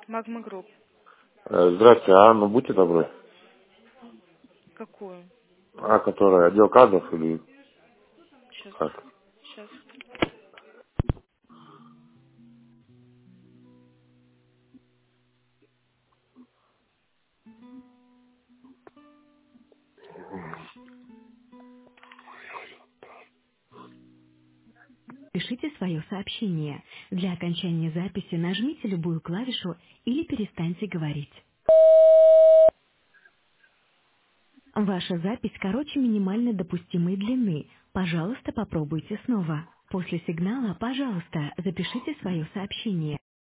Магма Групп. Здравствуйте, а Анну будьте добры. Какую? А, которая отдел кадров или Сейчас. как? Сейчас. Пишите свое сообщение. Для окончания записи нажмите любую клавишу или перестаньте говорить. Ваша запись короче минимально допустимой длины. Пожалуйста, попробуйте снова. После сигнала, пожалуйста, запишите свое сообщение.